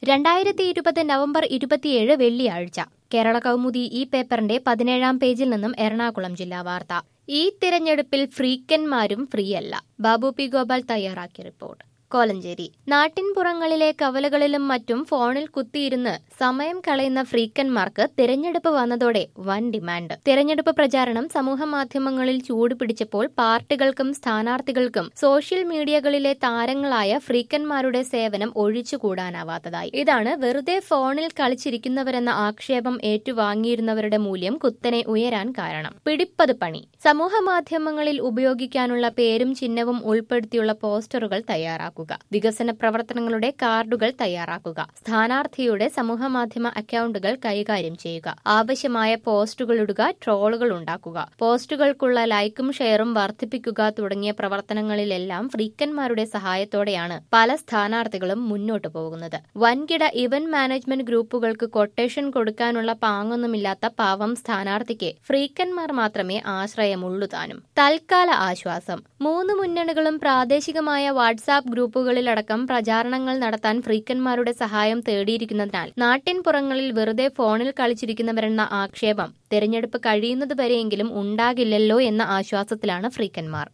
2020 November 27 വെള്ളിയാഴ്ച കേരള കൗമുദി ഈ പേപ്പറിന്റെ 17-ാം പേജിൽ നിന്നും എറണാകുളം ജില്ലാ വാർത്ത. ഈ തിരഞ്ഞെടുപ്പിൽ ഫ്രീക്കന്മാരും ഫ്രീയല്ല. ബാബു പി ഗോപാൽ തയ്യാറാക്കിയ റിപ്പോർട്ട്. കോലഞ്ചേരി. നാട്ടിൻപുറങ്ങളിലെ കവലകളിലും മറ്റും ഫോണിൽ കുത്തിയിരുന്ന് സമയം കളയുന്ന ഫ്രീക്കന്മാർക്ക് തിരഞ്ഞെടുപ്പ് വന്നതോടെ വൻ ഡിമാൻഡ്. തിരഞ്ഞെടുപ്പ് പ്രചാരണം സമൂഹമാധ്യമങ്ങളിൽ ചൂടുപിടിച്ചപ്പോൾ പാർട്ടികൾക്കും സ്ഥാനാർത്ഥികൾക്കും സോഷ്യൽ മീഡിയകളിലെ താരങ്ങളായ ഫ്രീക്കന്മാരുടെ സേവനം ഒഴിച്ചുകൂടാനാവാത്തതായി. ഇതാണ് വെറുതെ ഫോണിൽ കളിച്ചിരിക്കുന്നവരെന്ന ആക്ഷേപം ഏറ്റുവാങ്ങിയിരുന്നവരുടെ മൂല്യം കുത്തനെ ഉയരാൻ കാരണം. പിടിപ്പത് പണി. സമൂഹമാധ്യമങ്ങളിൽ ഉപയോഗിക്കാനുള്ള പേരും ചിഹ്നവും ഉൾപ്പെടുത്തിയുള്ള പോസ്റ്ററുകൾ തയ്യാറാക്കുക. വികസന പ്രവർത്തനങ്ങളുടെ കാർഡുകൾ തയ്യാറാക്കുക. സ്ഥാനാർത്ഥിയുടെ സമൂഹമാധ്യമ അക്കൌണ്ടുകൾ കൈകാര്യം ചെയ്യുക. ആവശ്യമായ പോസ്റ്റുകൾ ഇടുക. ട്രോളുകൾ ഉണ്ടാക്കുക. പോസ്റ്റുകൾക്കുള്ള ലൈക്കും ഷെയറും വർദ്ധിപ്പിക്കുക തുടങ്ങിയ പ്രവർത്തനങ്ങളിലെല്ലാം ഫ്രീക്കന്മാരുടെ സഹായത്തോടെയാണ് പല സ്ഥാനാർത്ഥികളും മുന്നോട്ടു പോകുന്നത്. വൻകിട ഇവന്റ് മാനേജ്മെന്റ് ഗ്രൂപ്പുകൾക്ക് കൊട്ടേഷൻ കൊടുക്കാനുള്ള പാങ്ങൊന്നുമില്ലാത്ത പാവം സ്ഥാനാർത്ഥിക്ക് ഫ്രീക്കന്മാർ മാത്രമേ ആശ്രയമുള്ളൂ താനും. തൽക്കാല ആശ്വാസം. 3 മുന്നണികളും പ്രാദേശികമായ വാട്സാപ്പ് ഗ്രൂപ്പുകളിലടക്കം പ്രചാരണങ്ങൾ നടത്താൻ ഫ്രീക്കന്മാരുടെ സഹായം തേടിയിരിക്കുന്നതിനാൽ നാട്ടിൻപുറങ്ങളിൽ വെറുതെ ഫോണിൽ കളിച്ചിരിക്കുന്നവരെന്ന ആക്ഷേപം തെരഞ്ഞെടുപ്പ് കഴിയുന്നതുവരെയെങ്കിലും ഉണ്ടാകില്ലല്ലോ എന്ന ആശ്വാസത്തിലാണ് ഫ്രീക്കന്മാർ.